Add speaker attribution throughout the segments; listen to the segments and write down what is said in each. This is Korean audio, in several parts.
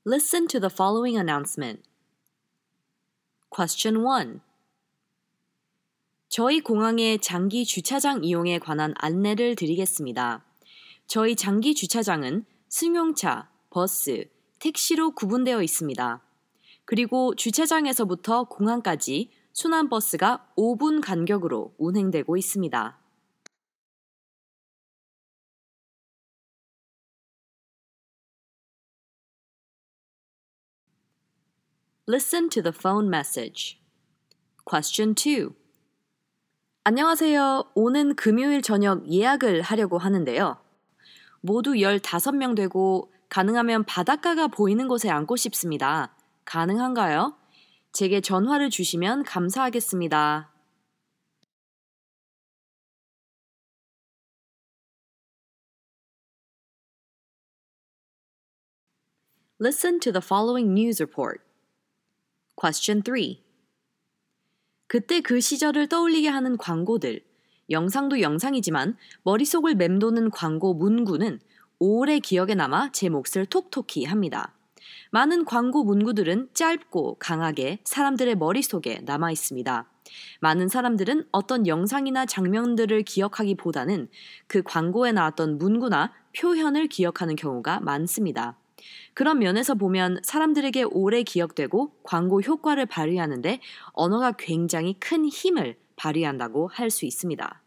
Speaker 1: Listen to the following announcement. Question 1. 저희 공항의 장기 주차장 이용에 관한 안내를 드리겠습니다. 저희 장기 주차장은 승용차, 버스, 택시로 구분되어 있습니다. 그리고 주차장에서부터 공항까지 순환버스가 5분 간격으로 운행되고 있습니다. Listen to the phone message. Question 2. 안녕하세요. 오는 금요일 저녁 예약을 하려고 하는데요. 모두 15명 되고 가능하면 바닷가가 보이는 곳에 앉고 싶습니다. 가능한가요? 제게 전화를 주시면 감사하겠습니다. Listen to the following news report. Question 3. 그때 그 시절을 떠올리게 하는 광고들, 영상도 영상이지만 머릿속을 맴도는 광고 문구는 오래 기억에 남아 제 몫을 톡톡히 합니다. 많은 광고 문구들은 짧고 강하게 사람들의 머릿속에 남아 있습니다. 많은 사람들은 어떤 영상이나 장면들을 기억하기보다는 그 광고에 나왔던 문구나 표현을 기억하는 경우가 많습니다. 그런 면에서 보면 사람들에게 오래 기억되고 광고 효과를 발휘하는데 언어가 굉장히 큰 힘을 발휘한다고 할 수 있습니다.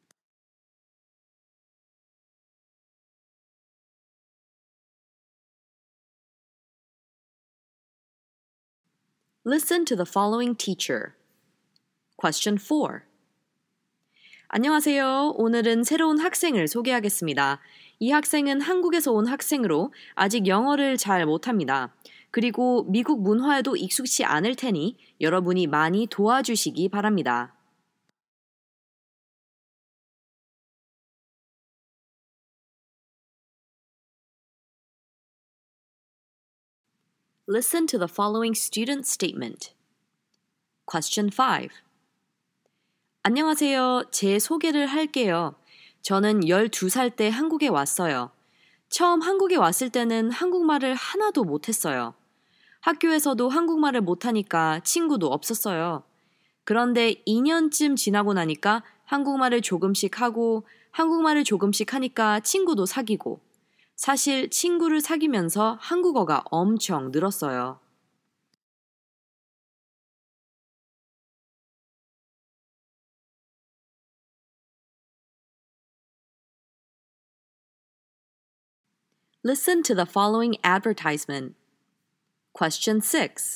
Speaker 1: Listen to the following teacher. Question 4. 안녕하세요. 오늘은 새로운 학생을 소개하겠습니다. 이 학생은 한국에서 온 학생으로 아직 영어를 잘 못합니다. 그리고 미국 문화에도 익숙치 않을 테니 여러분이 많이 도와주시기 바랍니다. Listen to the following student statement. Question 5. 안녕하세요. 제 소개를 할게요. 저는 12살 때 한국에 왔어요. 처음 한국에 왔을 때는 한국말을 하나도 못했어요. 학교에서도 한국말을 못하니까 친구도 없었어요. 그런데 2년쯤 지나고 나니까 한국말을 조금씩 하니까 친구도 사귀고, 사실 친구를 사귀면서 한국어가 엄청 늘었어요. Listen to the following advertisement. Question 6.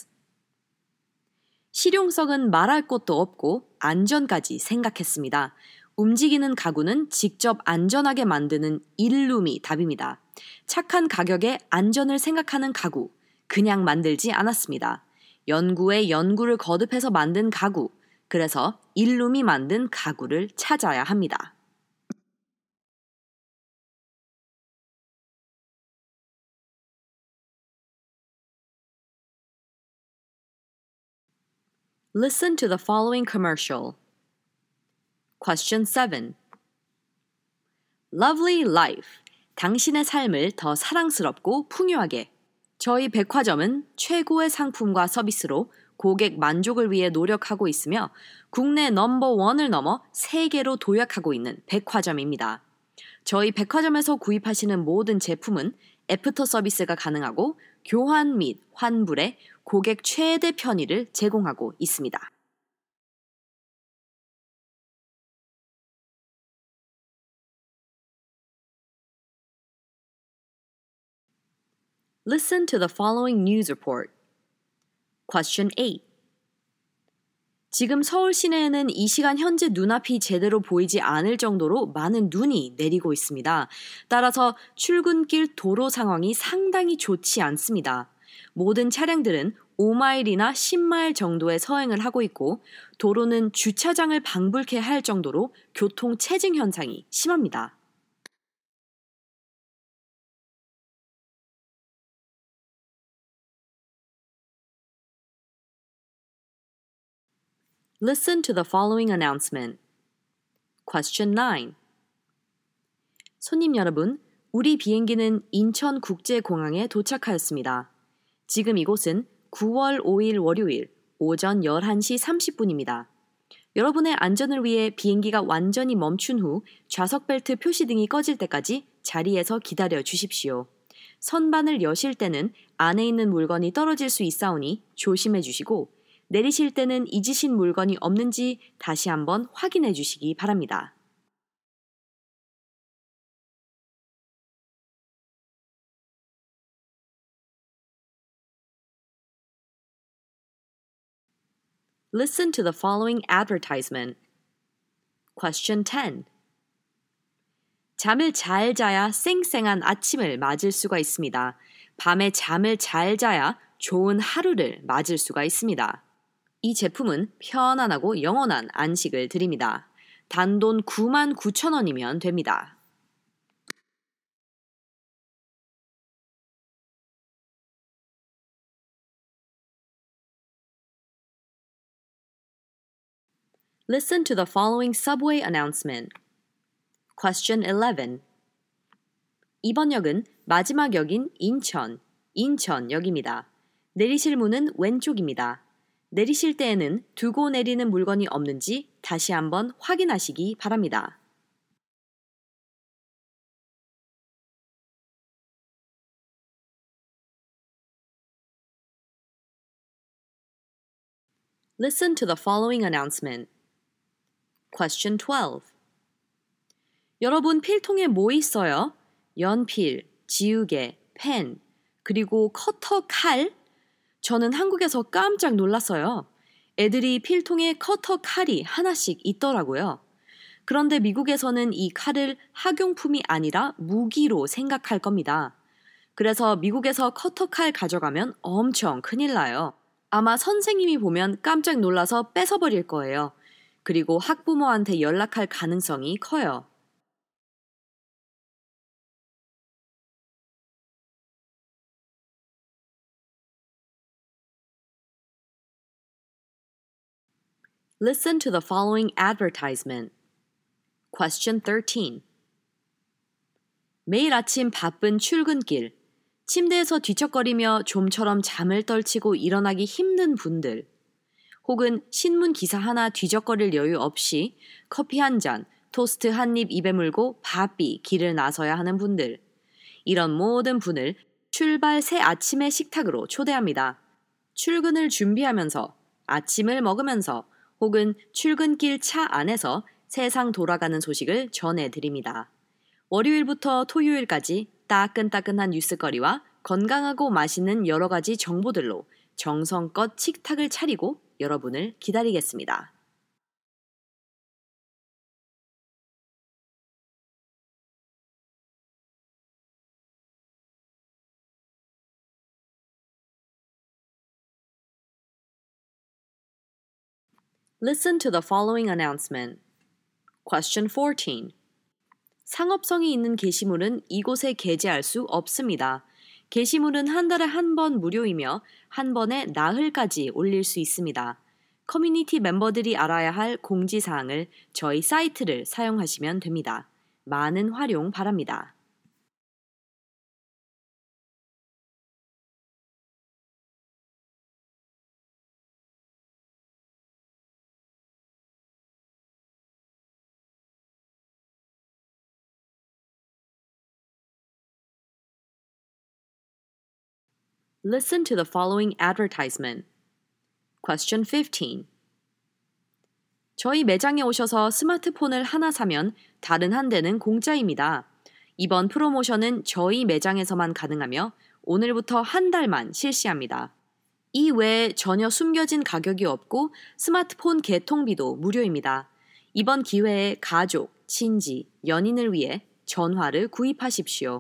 Speaker 1: 실용성은 말할 것도 없고 안전까지 생각했습니다. 움직이는 가구는 직접 안전하게 만드는 일룸이 답입니다. 착한 가격에 안전을 생각하는 가구, 그냥 만들지 않았습니다. 연구에 연구를 거듭해서 만든 가구, 그래서 일룸이 만든 가구를 찾아야 합니다. Listen to the following commercial. Question 7. Lovely life. 당신의 삶을 더 사랑스럽고 풍요하게. 저희 백화점은 최고의 상품과 서비스로 고객 만족을 위해 노력하고 있으며 국내 넘버1을 넘어 세계로 도약하고 있는 백화점입니다. 저희 백화점에서 구입하시는 모든 제품은 애프터 서비스가 가능하고 교환 및 환불에 고객 최대 편의를 제공하고 있습니다. Listen to the following news report. Question 8. 지금 서울 시내에는 이 시간 현재 눈앞이 제대로 보이지 않을 정도로 많은 눈이 내리고 있습니다. 따라서 출근길 도로 상황이 상당히 좋지 않습니다. 모든 차량들은 5마일이나 10마일 정도의 서행을 하고 있고 도로는 주차장을 방불케 할 정도로 교통 체증 현상이 심합니다. Listen to the following announcement. Question 9. 손님 여러분, 우리 비행기는 인천국제공항에 도착하였습니다. 지금 이곳은 9월 5일 월요일 오전 11시 30분입니다. 여러분의 안전을 위해 비행기가 완전히 멈춘 후 좌석 벨트 표시등이 꺼질 때까지 자리에서 기다려 주십시오. 선반을 여실 때는 안에 있는 물건이 떨어질 수 있사오니 조심해 주시고 내리실 때는 잊으신 물건이 없는지 다시 한번 확인해 주시기 바랍니다. Listen to the following advertisement. Question 10. 잠을 잘 자야 쌩쌩한 아침을 맞을 수가 있습니다. 밤에 잠을 잘 자야 좋은 하루를 맞을 수가 있습니다. 이 제품은 편안하고 영원한 안식을 드립니다. 단돈 99,000원이면 됩니다. Listen to the following subway announcement. Question 11. 이번 역은 마지막 역인 인천역입니다. 내리실 문은 왼쪽입니다. 내리실 때에는 두고 내리는 물건이 없는지 다시 한번 확인하시기 바랍니다. Listen to the following announcement. Question 12. 여러분 필통에 뭐 있어요? 연필, 지우개, 펜, 그리고 커터, 칼? 저는 한국에서 깜짝 놀랐어요. 애들이 필통에 커터, 칼이 하나씩 있더라고요. 그런데 미국에서는 이 칼을 학용품이 아니라 무기로 생각할 겁니다. 그래서 미국에서 커터, 칼 가져가면 엄청 큰일 나요. 아마 선생님이 보면 깜짝 놀라서 뺏어버릴 거예요. 그리고 학부모한테 연락할 가능성이 커요. Listen to the following advertisement. Question 13. 매일 아침 바쁜 출근길, 침대에서 뒤척거리며 좀처럼 잠을 떨치고 일어나기 힘든 분들, 혹은 신문 기사 하나 뒤적거릴 여유 없이 커피 한 잔, 토스트 한 입 입에 물고 바삐 길을 나서야 하는 분들, 이런 모든 분을 출발 새 아침의 식탁으로 초대합니다. 출근을 준비하면서, 아침을 먹으면서, 혹은 출근길 차 안에서 세상 돌아가는 소식을 전해드립니다. 월요일부터 토요일까지 따끈따끈한 뉴스거리와 건강하고 맛있는 여러 가지 정보들로 정성껏 식탁을 차리고 여러분을 기다리겠습니다. Listen to the following announcement. Question 14. 상업성이 있는 게시물은 이곳에 게재할 수 없습니다. 게시물은 한 달에 한 번 무료이며 한 번에 나흘까지 올릴 수 있습니다. 커뮤니티 멤버들이 알아야 할 공지사항을 저희 사이트를 사용하시면 됩니다. 많은 활용 바랍니다. Listen to the following advertisement. Question 15. 저희 매장에 오셔서 스마트폰을 하나 사면 다른 한 대는 공짜입니다. 이번 프로모션은 저희 매장에서만 가능하며 오늘부터 한 달만 실시합니다. 이 외에 전혀 숨겨진 가격이 없고 스마트폰 개통비도 무료입니다. 이번 기회에 가족, 친지, 연인을 위해 전화를 구입하십시오.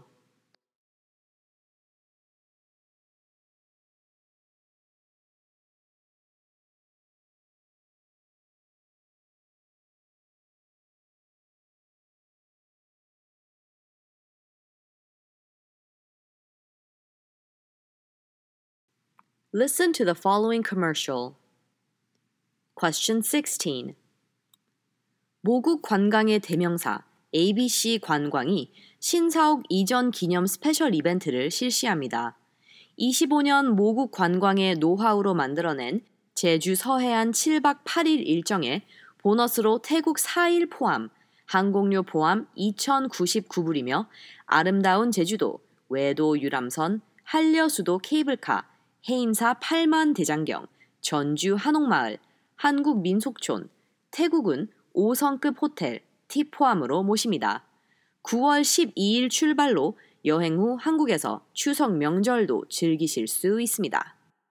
Speaker 1: Listen to the following commercial. Question 16. 모국 관광의 대명사 ABC 관광이 신사옥 이전 기념 스페셜 이벤트를 실시합니다. 25년 모국 관광의 노하우로 만들어낸 제주 서해안 7박 8일 일정에 보너스로 태국 4일 포함, 항공료 포함 2,099불이며 아름다운 제주도, 외도 유람선, 한려수도 케이블카, 해인사 8만 대장경, 전주 한옥마을, 한국 민속촌, 태국은 5성급 호텔, 팁 포함으로 모십니다. 9월 12일 출발로 여행 후 한국에서 추석 명절도 즐기실 수 있습니다.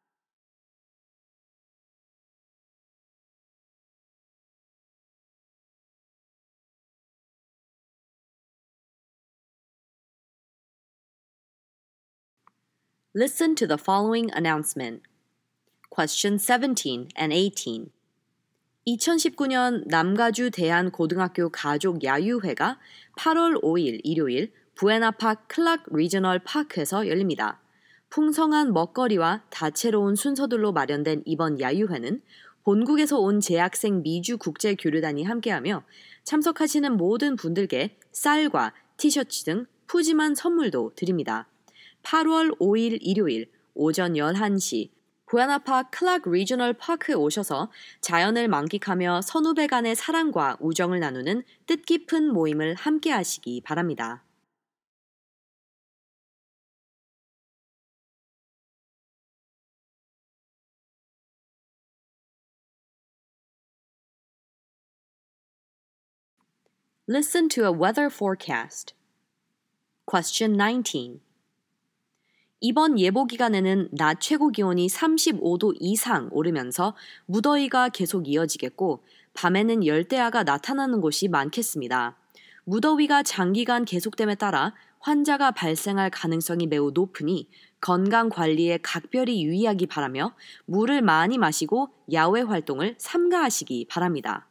Speaker 1: Listen to the following announcement. Question 17 and 18. 2019년 남가주 대한고등학교 가족 야유회가 8월 5일 일요일 부에나파크 클락 리저널 파크에서 열립니다. 풍성한 먹거리와 다채로운 순서들로 마련된 이번 야유회는 본국에서 온 재학생 미주 국제교류단이 함께하며 참석하시는 모든 분들께 쌀과 티셔츠 등 푸짐한 선물도 드립니다. 8월 5일 일요일 오전 11시 부에나파크 클락 리저널 파크에 오셔서 자연을 만끽하며 선후배 간의 사랑과 우정을 나누는 뜻깊은 모임을 함께 하시기 바랍니다. Listen to a weather forecast. Question 19. 이번 예보 기간에는 낮 최고 기온이 35도 이상 오르면서 무더위가 계속 이어지겠고 밤에는 열대야가 나타나는 곳이 많겠습니다. 무더위가 장기간 계속됨에 따라 환자가 발생할 가능성이 매우 높으니 건강 관리에 각별히 유의하기 바라며 물을 많이 마시고 야외 활동을 삼가하시기 바랍니다.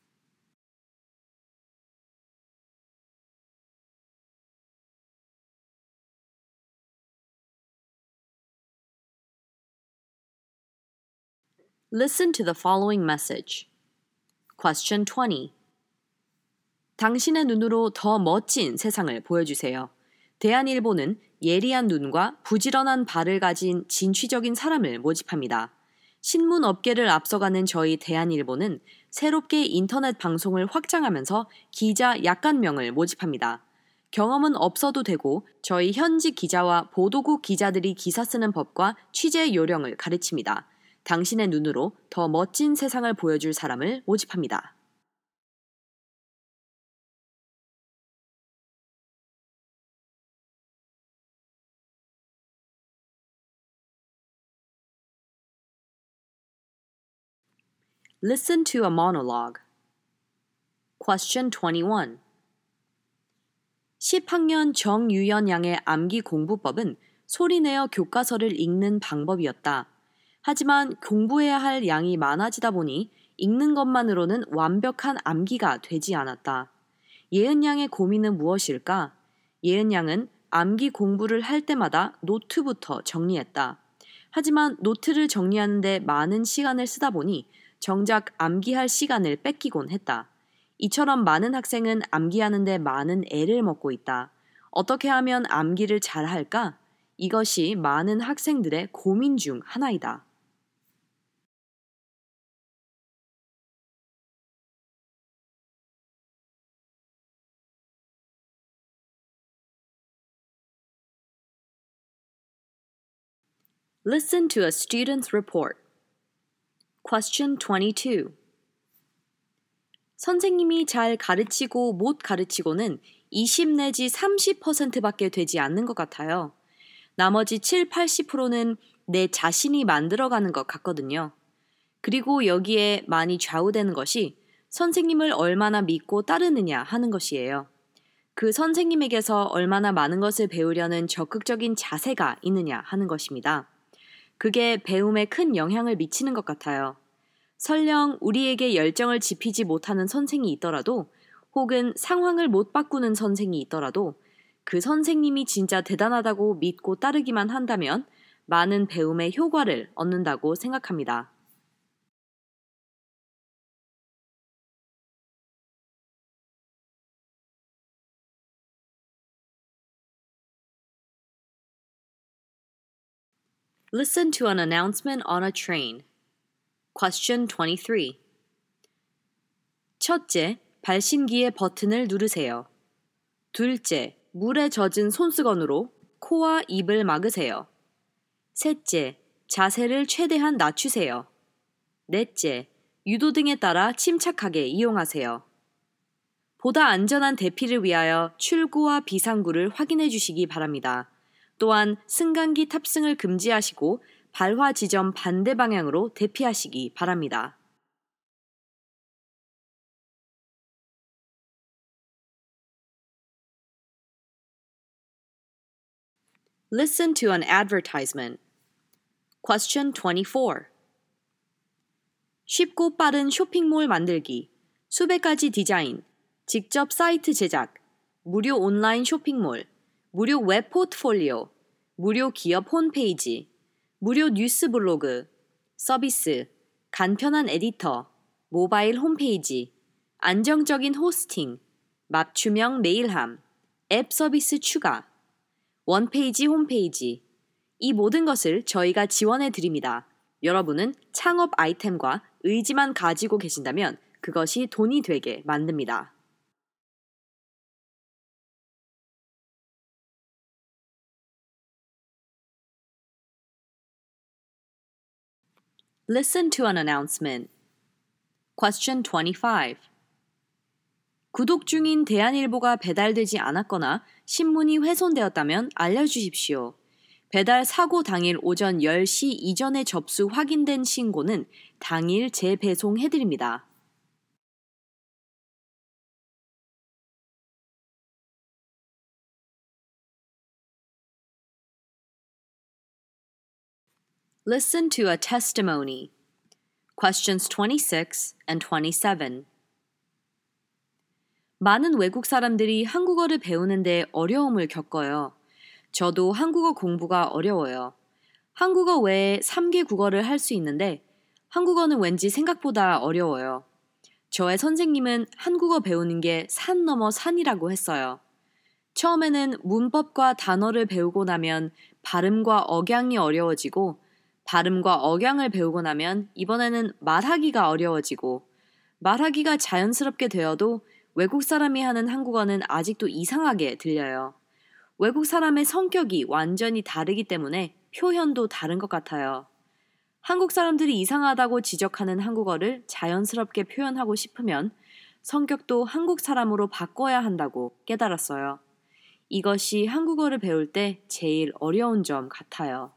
Speaker 1: Listen to the following message. Question 20. 당신의 눈으로 더 멋진 세상을 보여주세요. 대한일보는 예리한 눈과 부지런한 발을 가진 진취적인 사람을 모집합니다. 신문 업계를 앞서가는 저희 대한일보는 새롭게 인터넷 방송을 확장하면서 기자 약간명을 모집합니다. 경험은 없어도 되고 저희 현직 기자와 보도국 기자들이 기사 쓰는 법과 취재 요령을 가르칩니다. 당신의 눈으로 더 멋진 세상을 보여줄 사람을 모집합니다. Listen to a monologue. Question 21. 10학년 정유연 양의 암기 공부법은 소리내어 교과서를 읽는 방법이었다. 하지만 공부해야 할 양이 많아지다 보니 읽는 것만으로는 완벽한 암기가 되지 않았다. 예은 양의 고민은 무엇일까? 예은 양은 암기 공부를 할 때마다 노트부터 정리했다. 하지만 노트를 정리하는데 많은 시간을 쓰다 보니 정작 암기할 시간을 뺏기곤 했다. 이처럼 많은 학생은 암기하는데 많은 애를 먹고 있다. 어떻게 하면 암기를 잘 할까? 이것이 많은 학생들의 고민 중 하나이다. Listen to a student's report. Question 22. 선생님이 잘 가르치고 못 가르치고는 20 내지 30%밖에 되지 않는 것 같아요. 나머지 7, 80%는 내 자신이 만들어가는 것 같거든요. 그리고 여기에 많이 좌우되는 것이 선생님을 얼마나 믿고 따르느냐 하는 것이에요. 그 선생님에게서 얼마나 많은 것을 배우려는 적극적인 자세가 있느냐 하는 것입니다. 그게 배움에 큰 영향을 미치는 것 같아요. 설령 우리에게 열정을 지피지 못하는 선생이 있더라도 혹은 상황을 못 바꾸는 선생이 있더라도 그 선생님이 진짜 대단하다고 믿고 따르기만 한다면 많은 배움의 효과를 얻는다고 생각합니다. Listen to an announcement on a train. Question 23. 첫째, 발신기의 버튼을 누르세요. 둘째, 물에 젖은 손수건으로 코와 입을 막으세요. 셋째, 자세를 최대한 낮추세요. 넷째, 유도등에 따라 침착하게 이용하세요. 보다 안전한 대피를 위하여 출구와 비상구를 확인해 주시기 바랍니다. 또한 승강기 탑승을 금지하시고 발화 지점 반대 방향으로 대피하시기 바랍니다. Listen to an advertisement. Question 24. 쉽고 빠른 쇼핑몰 만들기, 수백 가지 디자인, 직접 사이트 제작, 무료 온라인 쇼핑몰, 무료 웹 포트폴리오, 무료 기업 홈페이지, 무료 뉴스 블로그, 서비스, 간편한 에디터, 모바일 홈페이지, 안정적인 호스팅, 맞춤형 메일함, 앱 서비스 추가, 원페이지 홈페이지. 이 모든 것을 저희가 지원해 드립니다. 여러분은 창업 아이템과 의지만 가지고 계신다면 그것이 돈이 되게 만듭니다. Listen to an announcement. Question 25. 구독 중인 대한일보가 배달되지 않았거나 신문이 훼손되었다면 알려주십시오. 배달 사고 당일 오전 10시 이전에 접수 확인된 신고는 당일 재배송해드립니다. Listen to a testimony. Questions 26 and 27. 많은 외국 사람들이 한국어를 배우는데 어려움을 겪어요. 저도 한국어 공부가 어려워요. 한국어 외에 3개 국어를 할 수 있는데 한국어는 왠지 생각보다 어려워요. 저의 선생님은 한국어 배우는 게 산 넘어 산이라고 했어요. 처음에는 문법과 단어를 배우고 나면 발음과 억양이 어려워지고 발음과 억양을 배우고 나면 이번에는 말하기가 어려워지고 말하기가 자연스럽게 되어도 외국 사람이 하는 한국어는 아직도 이상하게 들려요. 외국 사람의 성격이 완전히 다르기 때문에 표현도 다른 것 같아요. 한국 사람들이 이상하다고 지적하는 한국어를 자연스럽게 표현하고 싶으면 성격도 한국 사람으로 바꿔야 한다고 깨달았어요. 이것이 한국어를 배울 때 제일 어려운 점 같아요.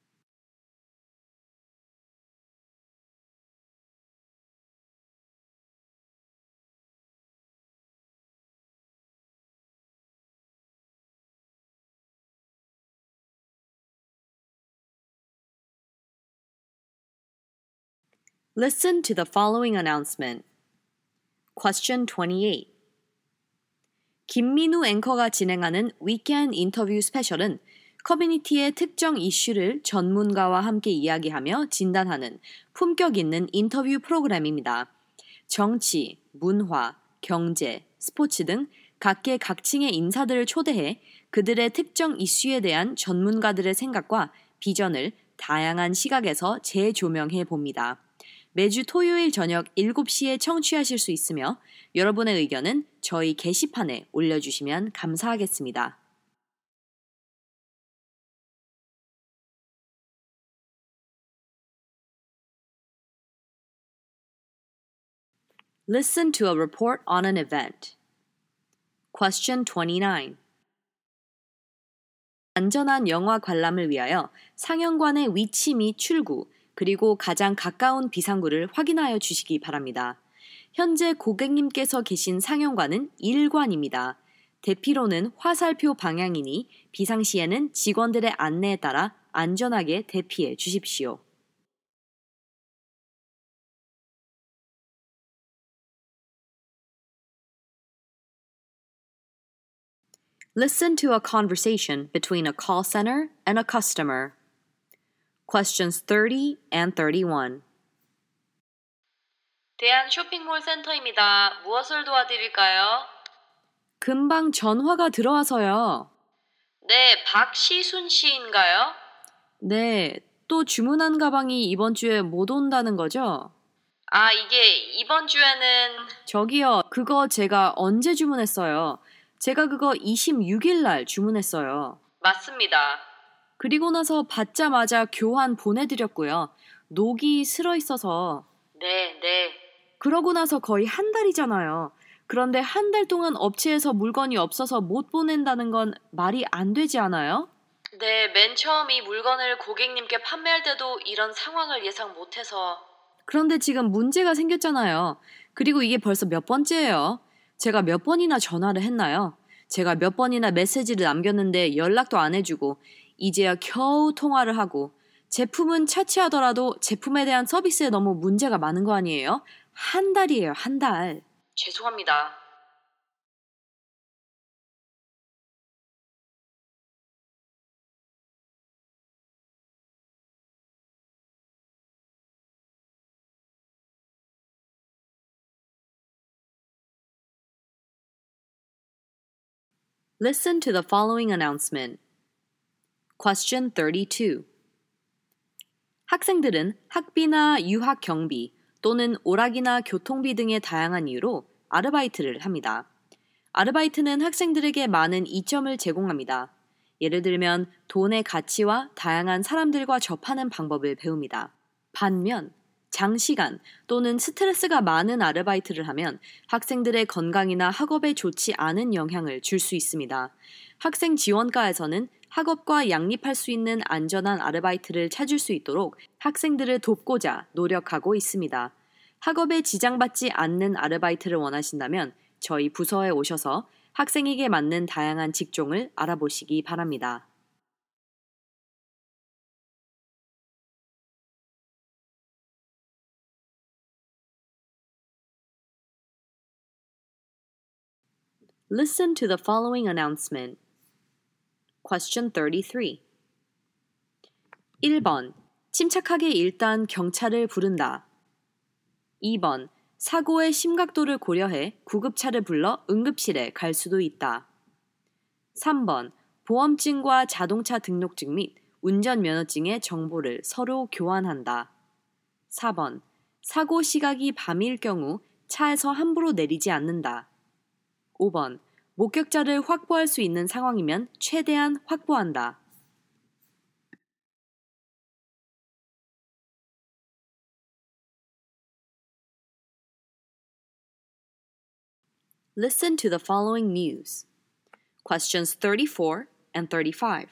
Speaker 1: Listen to the following announcement. Question 28. 김민우 앵커가 진행하는 위켄드 인터뷰 스페셜은 커뮤니티의 특정 이슈를 전문가와 함께 이야기하며 진단하는 품격 있는 인터뷰 프로그램입니다. 정치, 문화, 경제, 스포츠 등 각계각층의 인사들을 초대해 그들의 특정 이슈에 대한 전문가들의 생각과 비전을 다양한 시각에서 재조명해 봅니다. 매주 토요일 저녁 7시에 청취하실 수 있으며 여러분의 의견은 저희 게시판에 올려주시면 감사하겠습니다. Listen to a report on an event. Question 29. 안전한 영화 관람을 위하여 상영관의 위치 및 출구, 그리고 가장 가까운 비상구를 확인하여 주시기 바랍니다. 현재 고객님께서 계신 상영관은 1관입니다. 대피로는 화살표 방향이니 비상시에는 직원들의 안내에 따라 안전하게 대피해 주십시오. Listen to a conversation between a call center and a customer. Questions 30 and 31. 대한 쇼핑몰 센터입니다. 무엇을 도와드릴까요? 금방 전화가 들어와서요. 네, 박시순 씨인가요? 네, 또 주문한 가방이 이번 주에 못 온다는 거죠?
Speaker 2: 아, 이게 이번 주에는
Speaker 1: 저기요, 그거 제가 언제 주문했어요? 제가 그거 26일 날 주문했어요.
Speaker 2: 맞습니다.
Speaker 1: 그리고 나서 받자마자 교환 보내드렸고요. 녹이 슬어 있어서.
Speaker 2: 네, 네.
Speaker 1: 그러고 나서 거의 한 달이잖아요. 그런데 한 달 동안 업체에서 물건이 없어서 못 보낸다는 건 말이 안 되지 않아요?
Speaker 2: 네, 맨 처음 이 물건을 고객님께 판매할 때도 이런 상황을 예상 못해서.
Speaker 1: 그런데 지금 문제가 생겼잖아요. 그리고 이게 벌써 몇 번째예요. 제가 몇 번이나 전화를 했나요? 제가 몇 번이나 메시지를 남겼는데 연락도 안 해주고 이제야 겨우 통화를 하고 제품은 차치하더라도 제품에 대한 서비스에 너무 문제가 많은 거 아니에요? 한 달이에요, 한 달.
Speaker 2: 죄송합니다.
Speaker 1: Listen to the following announcement. Question 32. 학생들은 학비나 유학 경비 또는 오락이나 교통비 등의 다양한 이유로 아르바이트를 합니다. 아르바이트는 학생들에게 많은 이점을 제공합니다. 예를 들면 돈의 가치와 다양한 사람들과 접하는 방법을 배웁니다. 반면 장시간 또는 스트레스가 많은 아르바이트를 하면 학생들의 건강이나 학업에 좋지 않은 영향을 줄 수 있습니다. 학생 지원과에서는 학업과 양립할 수 있는 안전한 아르바이트를 찾을 수 있도록 학생들을 돕고자 노력하고 있습니다. 학업에 지장받지 않는 아르바이트를 원하신다면 저희 부서에 오셔서 학생에게 맞는 다양한 직종을 알아보시기 바랍니다. Listen to the following announcement. Question 33. 1번. 침착하게 일단 경찰을 부른다. 2번. 사고의 심각도를 고려해 구급차를 불러 응급실에 갈 수도 있다. 3번. 보험증과 자동차 등록증 및 운전면허증의 정보를 서로 교환한다. 4번. 사고 시각이 밤일 경우 차에서 함부로 내리지 않는다. 5번. 목격자를 확보할 수 있는 상황이면 최대한 확보한다. Listen to the following news. Questions 34 and 35.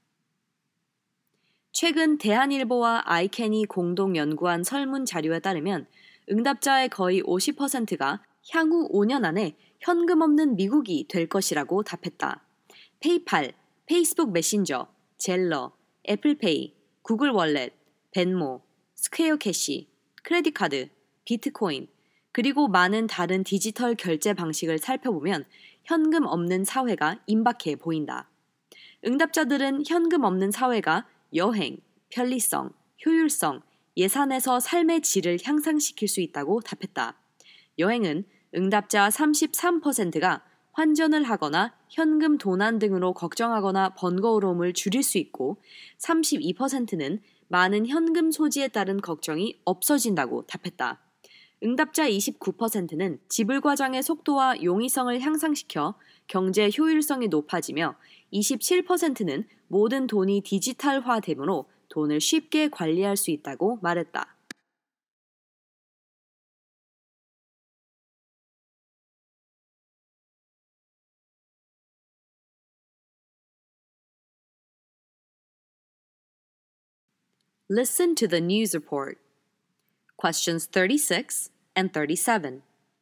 Speaker 1: 최근 대한일보와 아이캔이 공동 연구한 설문 자료에 따르면 응답자의 거의 50%가 향후 5년 안에 현금 없는 미국이 될 것이라고 답했다. 페이팔, 페이스북 메신저, 젤러, 애플페이, 구글 월렛, 벤모, 스퀘어 캐시, 크레딧 카드, 비트코인, 그리고 많은 다른 디지털 결제 방식을 살펴보면 현금 없는 사회가 임박해 보인다. 응답자들은 현금 없는 사회가 여행, 편리성, 효율성, 예산에서 삶의 질을 향상시킬 수 있다고 답했다. 여행은 응답자 33%가 환전을 하거나 현금 도난 등으로 걱정하거나 번거로움을 줄일 수 있고 32%는 많은 현금 소지에 따른 걱정이 없어진다고 답했다. 응답자 29%는 지불 과정의 속도와 용이성을 향상시켜 경제 효율성이 높아지며 27%는 모든 돈이 디지털화되므로 돈을 쉽게 관리할 수 있다고 말했다. Listen to the news report. Questions 36 and 37.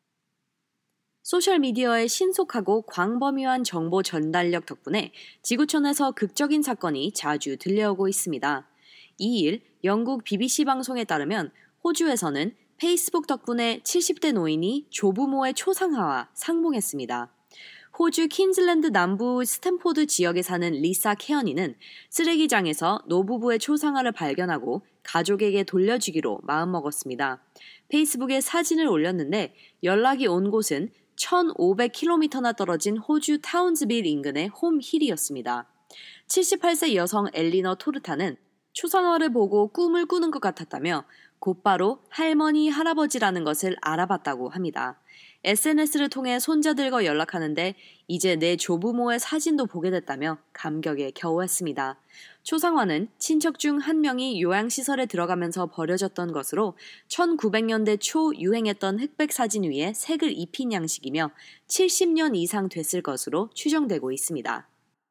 Speaker 1: 소셜미디어의 신속하고 광범위한 정보 전달력 덕분에 지구촌에서 극적인 사건이 자주 들려오고 있습니다. 2일 영국 BBC 방송에 따르면 호주에서는 페이스북 덕분에 70대 노인이 조부모의 초상화와 상봉했습니다. 호주 퀸즐랜드 남부 스탠포드 지역에 사는 리사 케어니는 쓰레기장에서 노부부의 초상화를 발견하고 가족에게 돌려주기로 마음먹었습니다. 페이스북에 사진을 올렸는데 연락이 온 곳은 1,500km나 떨어진 호주 타운즈빌 인근의 홈힐이었습니다. 78세 여성 엘리너 토르타는 초상화를 보고 꿈을 꾸는 것 같았다며 곧바로 할머니, 할아버지라는 것을 알아봤다고 합니다. SNS를 통해 손자들과 연락하는데 이제 내 조부모의 사진도 보게 됐다며 감격에 겨워했습니다. 초상화는 친척 중 한 명이 요양시설에 들어가면서 버려졌던 것으로 1900년대 초 유행했던 흑백 사진 위에 색을 입힌 양식이며 70년 이상 됐을 것으로 추정되고 있습니다.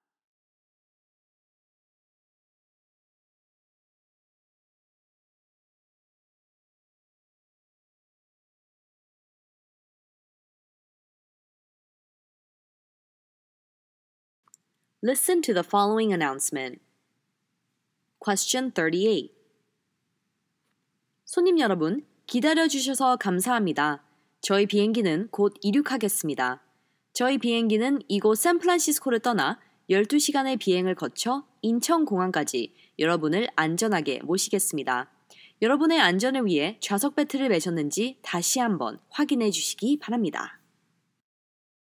Speaker 1: Listen to the following announcement. Question 38. 손님 여러분, 기다려주셔서 감사합니다. 저희 비행기는 곧 이륙하겠습니다. 저희 비행기는 이곳 샌프란시스코를 떠나 12시간의 비행을 거쳐 인천공항까지 여러분을 안전하게 모시겠습니다. 여러분의 안전을 위해 좌석 벨트를 매셨는지 다시 한번 확인해 주시기 바랍니다.